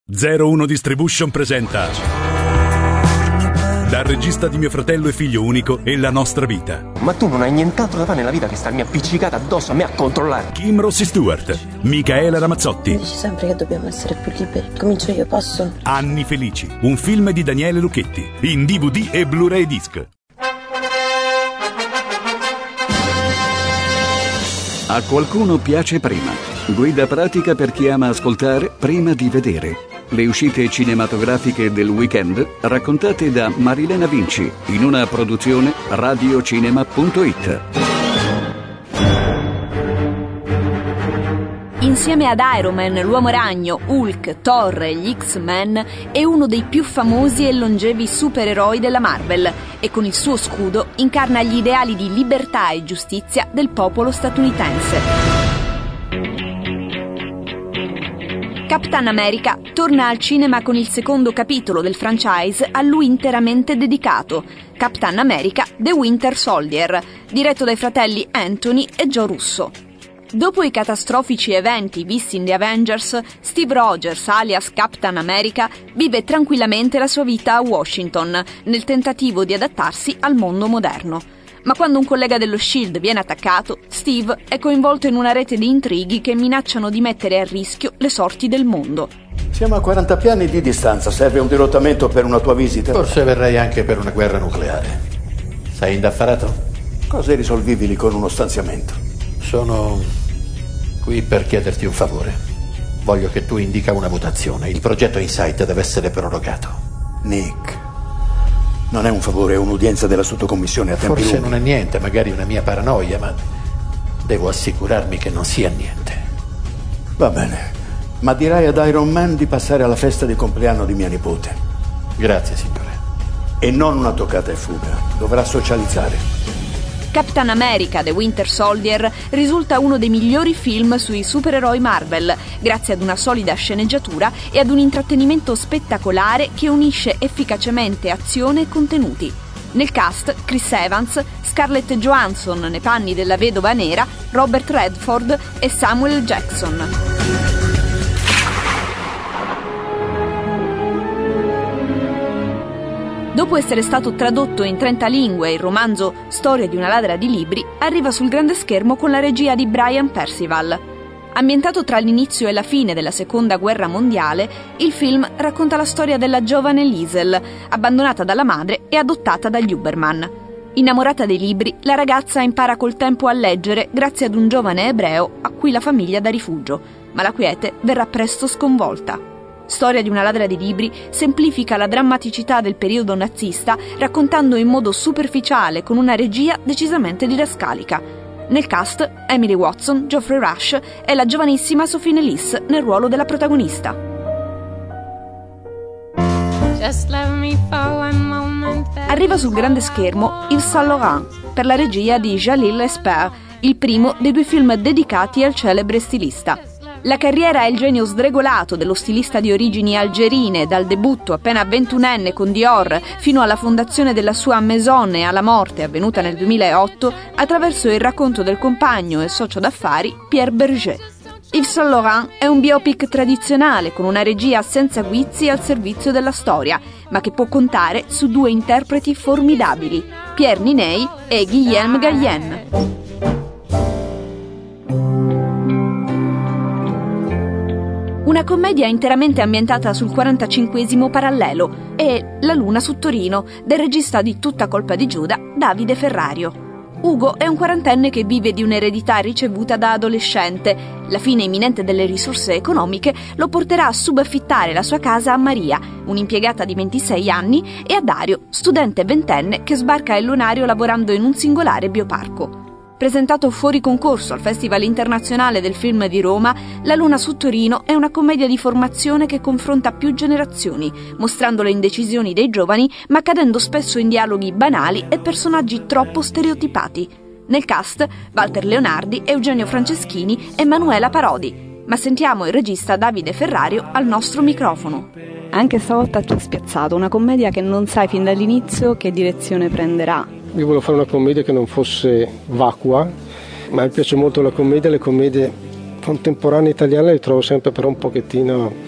01 Distribution presenta Dal regista di Mio fratello e figlio unico e la nostra vita. Ma tu non hai nient'altro da fare nella vita che starmi appiccicata addosso a me a controllare. Kim Rossi Stewart, Micaela Ramazzotti. Dici sempre che dobbiamo essere più liberi. Comincio io, posso? Anni felici, un film di Daniele Lucchetti, in DVD e Blu-ray disc. A qualcuno piace prima. Guida pratica per chi ama ascoltare prima di vedere. Le uscite cinematografiche del weekend raccontate da Marilena Vinci in una produzione radiocinema.it. Insieme ad Iron Man, l'Uomo Ragno, Hulk, Thor e gli X-Men è uno dei più famosi e longevi supereroi della Marvel e con il suo scudo incarna gli ideali di libertà e giustizia del popolo statunitense. Capitan America torna al cinema con il secondo capitolo del franchise a lui interamente dedicato, Capitan America The Winter Soldier, diretto dai fratelli Anthony e Joe Russo. Dopo i catastrofici eventi visti in The Avengers, Steve Rogers, alias Capitan America, vive tranquillamente la sua vita a Washington, nel tentativo di adattarsi al mondo moderno. Ma quando un collega dello SHIELD viene attaccato, Steve è coinvolto in una rete di intrighi che minacciano di mettere a rischio le sorti del mondo. Siamo a 40 piani di distanza, serve un dirottamento per una tua visita? Forse verrei anche per una guerra nucleare. Sei indaffarato? Cose risolvibili con uno stanziamento. Sono qui per chiederti un favore. Voglio che tu indica una mutazione. Il progetto Insight deve essere prorogato. Nick, non è un favore, è un'udienza della sottocommissione a tempi Forse lunghi. non è niente, magari una mia paranoia, ma devo assicurarmi che non sia niente. Va bene, ma dirai ad Iron Man di passare alla festa di compleanno di mia nipote. Grazie, signore. E non una toccata e fuga, dovrà socializzare. Capitan America The Winter Soldier risulta uno dei migliori film sui supereroi Marvel, grazie ad una solida sceneggiatura e ad un intrattenimento spettacolare che unisce efficacemente azione e contenuti. Nel cast Chris Evans, Scarlett Johansson nei panni della Vedova Nera, Robert Redford e Samuel Jackson. Dopo essere stato tradotto in 30 lingue, il romanzo Storia di una ladra di libri arriva sul grande schermo con la regia di Brian Percival. Ambientato tra l'inizio e la fine della Seconda Guerra Mondiale, il film racconta la storia della giovane Liesel, abbandonata dalla madre e adottata dagli Huberman. Innamorata dei libri, la ragazza impara col tempo a leggere grazie ad un giovane ebreo a cui la famiglia dà rifugio, ma la quiete verrà presto sconvolta. Storia di una ladra di libri semplifica la drammaticità del periodo nazista raccontando in modo superficiale con una regia decisamente didascalica. Nel cast Emily Watson, Geoffrey Rush e la giovanissima Sophie Ellis nel ruolo della protagonista. Arriva sul grande schermo Yves Saint Laurent per la regia di Jalil Esper, il primo dei 2 film dedicati al celebre stilista. La carriera e il genio sdregolato dello stilista di origini algerine, dal debutto appena 21enne con Dior fino alla fondazione della sua maison e alla morte avvenuta nel 2008, attraverso il racconto del compagno e socio d'affari Pierre Berger. Yves Saint Laurent è un biopic tradizionale con una regia senza guizzi al servizio della storia, ma che può contare su 2 interpreti formidabili, Pierre Niney e Guillaume Gallienne. Una commedia interamente ambientata sul 45esimo parallelo e La luna su Torino, del regista di Tutta colpa di Giuda, Davide Ferrario. Ugo è un 40enne che vive di un'eredità ricevuta da adolescente. La fine imminente delle risorse economiche lo porterà a subaffittare la sua casa a Maria, un'impiegata di 26 anni, e a Dario, studente 20enne che sbarca il lunario lavorando in un singolare bioparco. Presentato fuori concorso al Festival Internazionale del Film di Roma, La luna su Torino è una commedia di formazione che confronta più generazioni, mostrando le indecisioni dei giovani, ma cadendo spesso in dialoghi banali e personaggi troppo stereotipati. Nel cast, Walter Leonardi, Eugenio Franceschini e Manuela Parodi. Ma sentiamo il regista Davide Ferrario al nostro microfono. Anche stavolta ci ha spiazzato, una commedia che non sai fin dall'inizio che direzione prenderà. Io volevo fare una commedia che non fosse vacua, ma mi piace molto la commedia, le commedie contemporanee italiane le trovo sempre però un pochettino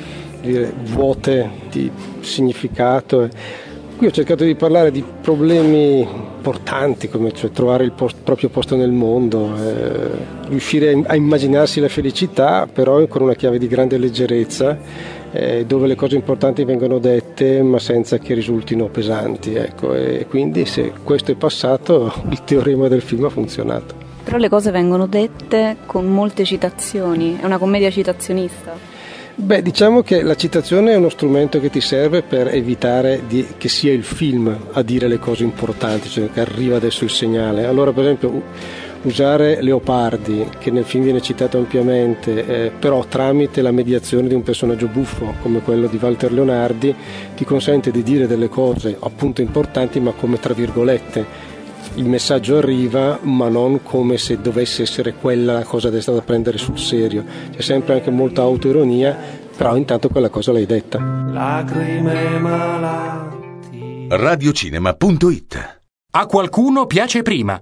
dire, vuote di significato. Qui ho cercato di parlare di problemi importanti, come cioè trovare il proprio posto nel mondo, riuscire a immaginarsi la felicità, però con una chiave di grande leggerezza, dove le cose importanti vengono dette ma senza che risultino pesanti, ecco. E quindi se questo è passato, il teorema del film ha funzionato. Però le cose vengono dette con molte citazioni, è una commedia citazionista. Beh, diciamo che la citazione è uno strumento che ti serve per evitare che sia il film a dire le cose importanti, cioè che arriva adesso il segnale. Allora, per esempio, usare Leopardi, che nel film viene citato ampiamente, però tramite la mediazione di un personaggio buffo come quello di Walter Leonardi, ti consente di dire delle cose appunto importanti, ma come tra virgolette. Il messaggio arriva, ma non come se dovesse essere quella la cosa da stata da prendere sul serio. C'è sempre anche molta autoironia, però intanto quella cosa l'hai detta. Lacrime malati. Radiocinema.it. A qualcuno piace prima.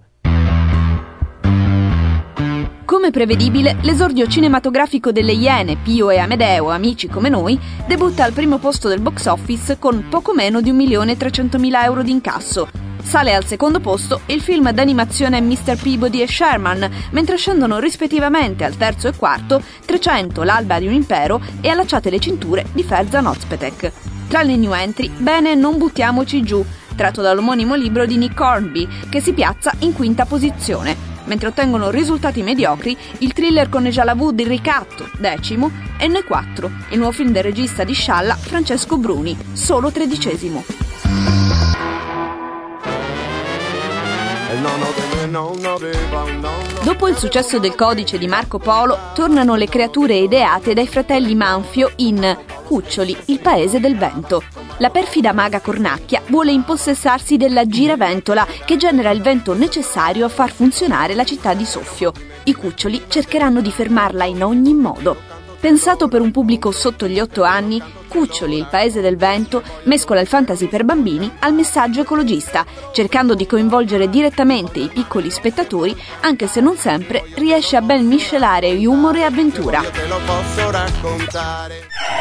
Come prevedibile, l'esordio cinematografico delle Iene, Pio e Amedeo, amici come noi, debutta al primo posto del box office con poco meno di 1.300.000 euro di incasso. Sale al secondo posto il film d'animazione Mr. Peabody e Sherman, mentre scendono rispettivamente al terzo e quarto 300, L'alba di un impero e Allacciate le cinture di Ferzan Özpetek. Tra le new entry, bene Non buttiamoci giù, tratto dall'omonimo libro di Nick Hornby, che si piazza in quinta posizione, mentre ottengono risultati mediocri il thriller con Elijah Wood Il ricatto, 10°, e Noi 4, il nuovo film del regista di Scialla Francesco Bruni, solo 13°. Dopo il successo del Codice di Marco Polo, tornano le creature ideate dai fratelli Manfio in Cuccioli, il paese del vento. La perfida maga Cornacchia vuole impossessarsi della giraventola che genera il vento necessario a far funzionare la città di Soffio. I cuccioli cercheranno di fermarla in ogni modo. Pensato per un pubblico sotto gli 8 anni, Cuccioli, il paese del vento, mescola il fantasy per bambini al messaggio ecologista, cercando di coinvolgere direttamente i piccoli spettatori, anche se non sempre riesce a ben miscelare humor e avventura. Io te lo posso raccontare.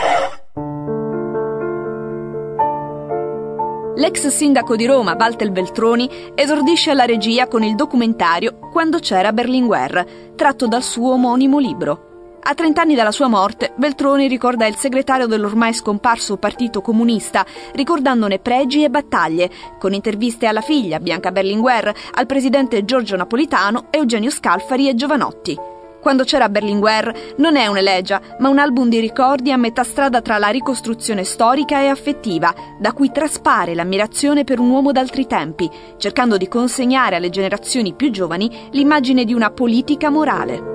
L'ex sindaco di Roma, Walter Veltroni, esordisce alla regia con il documentario Quando c'era Berlinguer, tratto dal suo omonimo libro. A 30 anni dalla sua morte, Veltroni ricorda il segretario dell'ormai scomparso Partito Comunista, ricordandone pregi e battaglie, con interviste alla figlia, Bianca Berlinguer, al presidente Giorgio Napolitano, Eugenio Scalfari e Giovanotti. Quando c'era Berlinguer non è un'elegia, ma un album di ricordi a metà strada tra la ricostruzione storica e affettiva, da cui traspare l'ammirazione per un uomo d'altri tempi, cercando di consegnare alle generazioni più giovani l'immagine di una politica morale.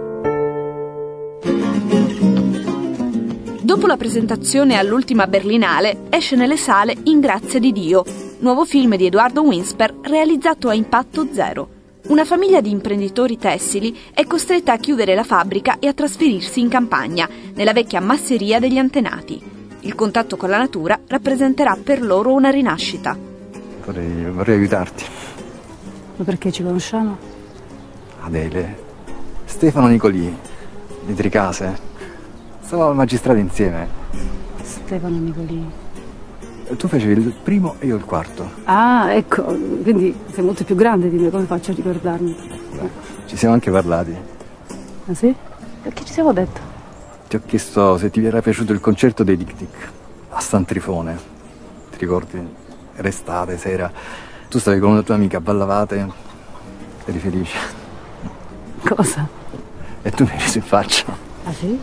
Dopo la presentazione all'ultima Berlinale, esce nelle sale In grazia di Dio, nuovo film di Edoardo Winsper realizzato a impatto zero. Una famiglia di imprenditori tessili è costretta a chiudere la fabbrica e a trasferirsi in campagna, nella vecchia masseria degli antenati. Il contatto con la natura rappresenterà per loro una rinascita. Vorrei aiutarti. Ma perché ci conosciamo? Adele, Stefano Nicolì, di Tricase. Stavamo al magistrato insieme. Stefano Nicolì. Tu facevi il primo e io il quarto. Ah, ecco, quindi sei molto più grande di me, come faccio a ricordarmi? Ci siamo anche parlati. Ah sì? Che ci siamo detto? Ti ho chiesto se ti era piaciuto il concerto dei Dic Dic a San Trifone. Ti ricordi? Era estate, sera. Tu stavi con una tua amica, ballavate. Eri felice. Cosa? E tu mi hai riso in faccia. Ah sì?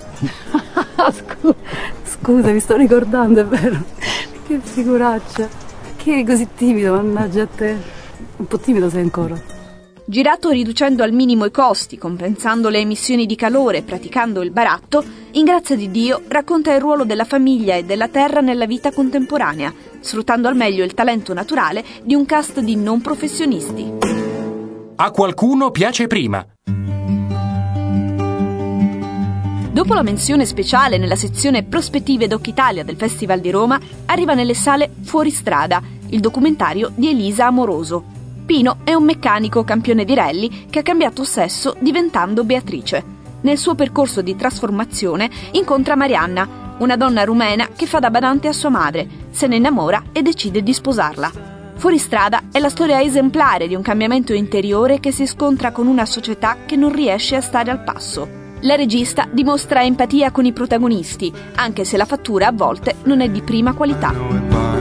Scusa, mi sto ricordando, è vero. Che figuraccia. Che eri così timido, mannaggia a te. Un po' timido sei ancora. Girato riducendo al minimo i costi, compensando le emissioni di calore e praticando il baratto, In grazia di Dio racconta il ruolo della famiglia e della terra nella vita contemporanea, sfruttando al meglio il talento naturale di un cast di non professionisti. A qualcuno piace prima. Dopo la menzione speciale nella sezione Prospettive Doc Italia del Festival di Roma, arriva nelle sale Fuoristrada, il documentario di Elisa Amoroso. Pino è un meccanico campione di rally che ha cambiato sesso diventando Beatrice. Nel suo percorso di trasformazione incontra Marianna, una donna rumena che fa da badante a sua madre, se ne innamora e decide di sposarla. Fuoristrada è la storia esemplare di un cambiamento interiore che si scontra con una società che non riesce a stare al passo. La regista dimostra empatia con i protagonisti, anche se la fattura a volte non è di prima qualità.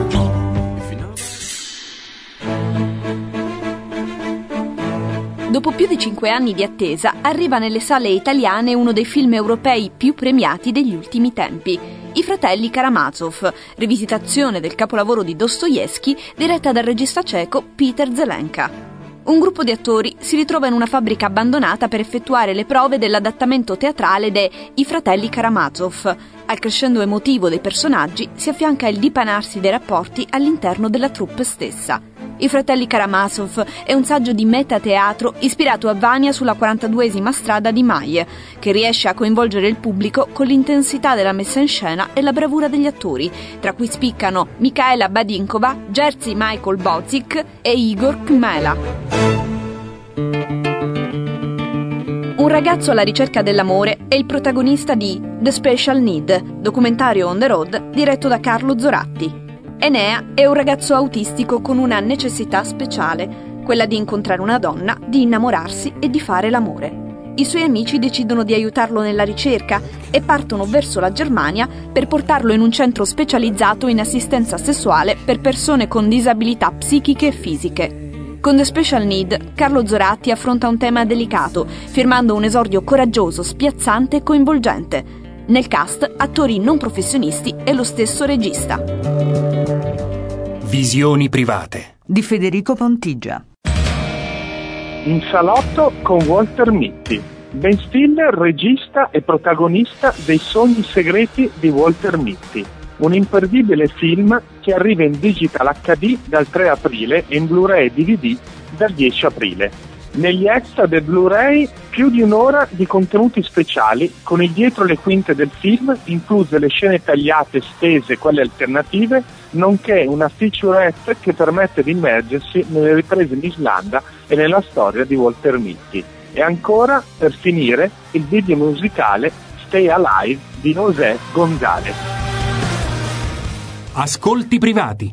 Dopo più di 5 anni di attesa, arriva nelle sale italiane uno dei film europei più premiati degli ultimi tempi, I fratelli Karamazov, rivisitazione del capolavoro di Dostoevskij diretta dal regista ceco Peter Zelenka. Un gruppo di attori si ritrova in una fabbrica abbandonata per effettuare le prove dell'adattamento teatrale de I fratelli Karamazov. Al crescendo emotivo dei personaggi si affianca il dipanarsi dei rapporti all'interno della troupe stessa. I fratelli Karamazov è un saggio di metateatro ispirato a Vania sulla 42esima strada di Maie, che riesce a coinvolgere il pubblico con l'intensità della messa in scena e la bravura degli attori, tra cui spiccano Michaela Badinkova, Jerzy Michael Bozik e Igor Kmela. Un ragazzo alla ricerca dell'amore è il protagonista di The Special Need, documentario on the road diretto da Carlo Zoratti. Enea è un ragazzo autistico con una necessità speciale, quella di incontrare una donna, di innamorarsi e di fare l'amore. I suoi amici decidono di aiutarlo nella ricerca e partono verso la Germania per portarlo in un centro specializzato in assistenza sessuale per persone con disabilità psichiche e fisiche. Con The Special Need, Carlo Zoratti affronta un tema delicato, firmando un esordio coraggioso, spiazzante e coinvolgente. Nel cast, attori non professionisti e lo stesso regista. Visioni private di Federico Pontigia. In salotto con Walter Mitty, Ben Stiller, regista e protagonista dei Sogni segreti di Walter Mitty. Un imperdibile film che arriva in Digital HD dal 3 aprile e in Blu-ray e DVD dal 10 aprile. Negli extra del Blu-ray più di un'ora di contenuti speciali con il dietro le quinte del film, incluse le scene tagliate, estese e quelle alternative, nonché una featurette che permette di immergersi nelle riprese in Islanda e nella storia di Walter Mitty. E ancora, per finire, il video musicale Stay Alive di José González. Ascolti privati.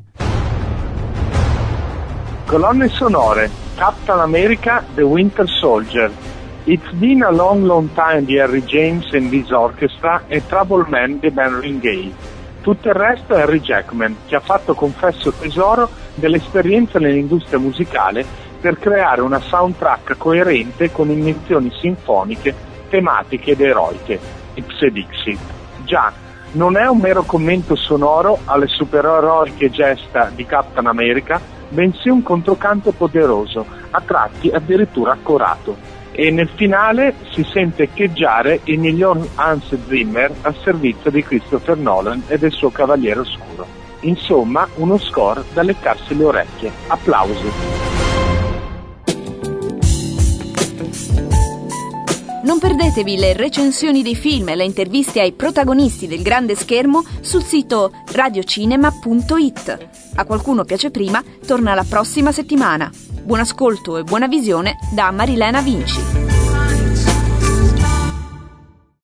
Colonne sonore: Captain America, The Winter Soldier, It's Been a Long Long Time di Harry James and His Orchestra e Trouble Man di Marvin Gaye. Tutto il resto è Harry Jackman, che ha fatto confesso tesoro dell'esperienza nell'industria musicale per creare una soundtrack coerente con iniezioni sinfoniche, tematiche ed eroiche. Ipse Dixit. Già, non è un mero commento sonoro alle supereroiche gesta di Captain America, bensì un controcanto poderoso, a tratti addirittura accorato. E nel finale si sente echeggiare il miglior Hans Zimmer al servizio di Christopher Nolan e del suo Cavaliere Oscuro. Insomma, uno score da leccarsi le orecchie. Applausi. Non perdetevi le recensioni dei film e le interviste ai protagonisti del grande schermo sul sito radiocinema.it. A qualcuno piace prima torna la prossima settimana. Buon ascolto e buona visione da Marilena Vinci.